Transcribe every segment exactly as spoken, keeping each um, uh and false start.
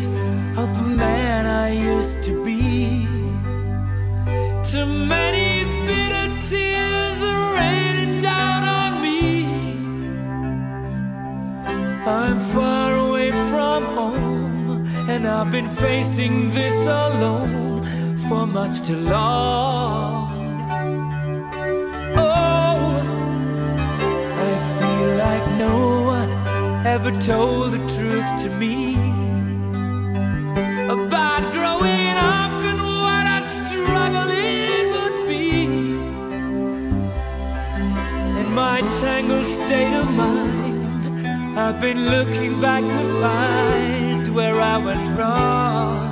tears of the man I used to be. Too many bitter tears are raining down on me. I'm far away from home, and I've been facing this alone for much too long. Oh, I feel like no one ever told the truth to me about growing up and what a struggle it would be. In my tangled state of mind, I've been looking back to find where I went wrong.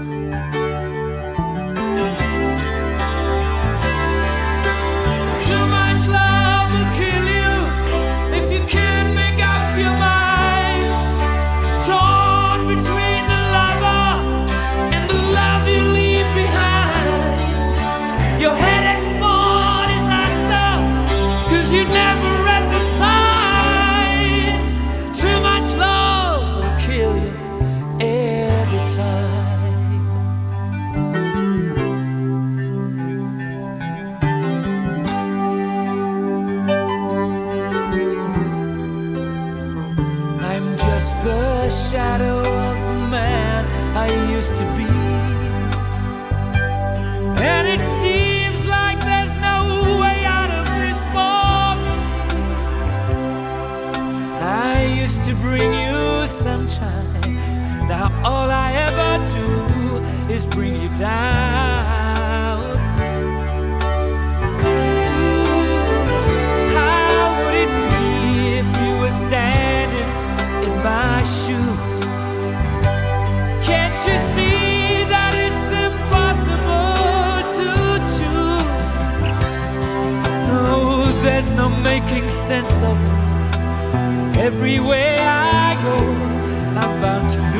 Too much love will kill you if you can't make up your mind. Torn between the lover and the love you leave behind. You're headed for disaster, 'cause you never read the signs. Too much love will kill you every time. I'm just the shadow of the man I used to be, and it seems like there's no way out of this fog. I used to bring you sunshine, now all I ever do is bring you down. How would it be if you were standing in my shoes? Can't you see that it's impossible to choose? No, there's no making sense of it. Everywhere I go, I'm bound to